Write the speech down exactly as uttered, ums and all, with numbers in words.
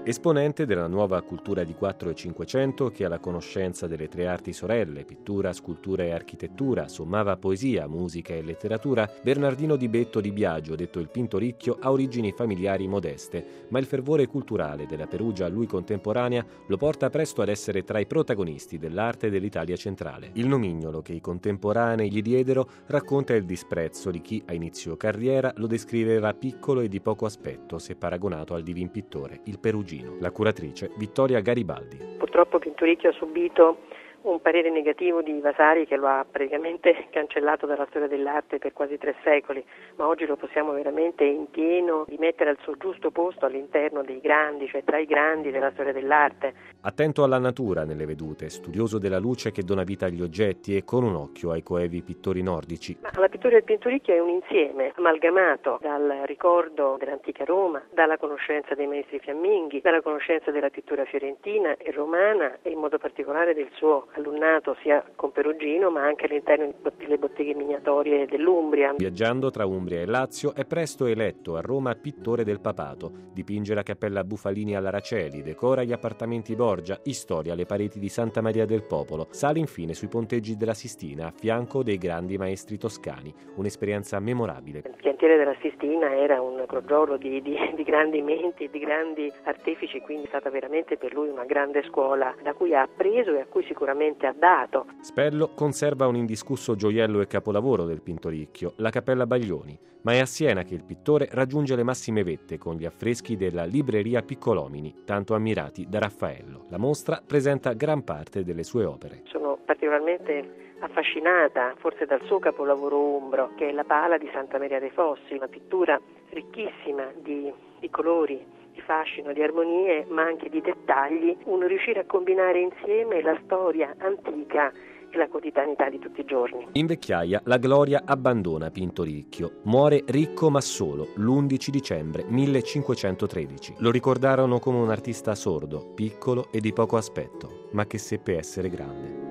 Esponente della nuova cultura di quattro e cinquecento che alla conoscenza delle tre arti sorelle, pittura, scultura e architettura, sommava poesia, musica e letteratura, Bernardino di Betto di Biagio, detto il Pintoricchio, ha origini familiari modeste, ma il fervore culturale della Perugia a lui contemporanea lo porta presto ad essere tra i protagonisti dell'arte dell'Italia centrale. Il nomignolo che i contemporanei gli diedero racconta il disprezzo di chi a inizio carriera lo descriveva piccolo e di poco aspetto se paragonato al divin pittore, il perugino. La curatrice Vittoria Garibaldi. Purtroppo Pintoricchio ha subito un parere negativo di Vasari che lo ha praticamente cancellato dalla storia dell'arte per quasi tre secoli, ma oggi lo possiamo veramente in pieno rimettere al suo giusto posto all'interno dei grandi, cioè tra i grandi della storia dell'arte. Attento alla natura nelle vedute, studioso della luce che dona vita agli oggetti e con un occhio ai coevi pittori nordici. Ma la pittura del Pintoricchio è un insieme amalgamato dal ricordo dell'antica Roma, dalla conoscenza dei maestri fiamminghi, dalla conoscenza della pittura fiorentina e romana e in modo particolare del suo allunnato sia con Perugino ma anche all'interno delle botteghe miniatorie dell'Umbria. Viaggiando tra Umbria e Lazio è presto eletto a Roma pittore del papato. Dipinge la cappella Bufalini all'Araceli, decora gli appartamenti Borgia, istoria le pareti di Santa Maria del Popolo, sale infine sui ponteggi della Sistina a fianco dei grandi maestri toscani, un'esperienza memorabile. Il piantiere della Sistina era un crogiolo di, di, di grandi menti, di grandi artefici, quindi è stata veramente per lui una grande scuola da cui ha appreso e a cui sicuramente ha dato. Spello conserva un indiscusso gioiello e capolavoro del Pintoricchio, la Cappella Baglioni, ma è a Siena che il pittore raggiunge le massime vette con gli affreschi della Libreria Piccolomini, tanto ammirati da Raffaello. La mostra presenta gran parte delle sue opere. Sono particolarmente affascinata forse dal suo capolavoro umbro, che è la Pala di Santa Maria dei Fossi, una pittura ricchissima di, di colori, di fascino, di armonie, ma anche di dettagli, un riuscire a combinare insieme la storia antica e la quotidianità di tutti i giorni. In vecchiaia la gloria abbandona Pintoricchio, muore ricco ma solo l'undici dicembre millecinquecentotredici. Lo ricordarono come un artista sordo, piccolo e di poco aspetto, ma che seppe essere grande.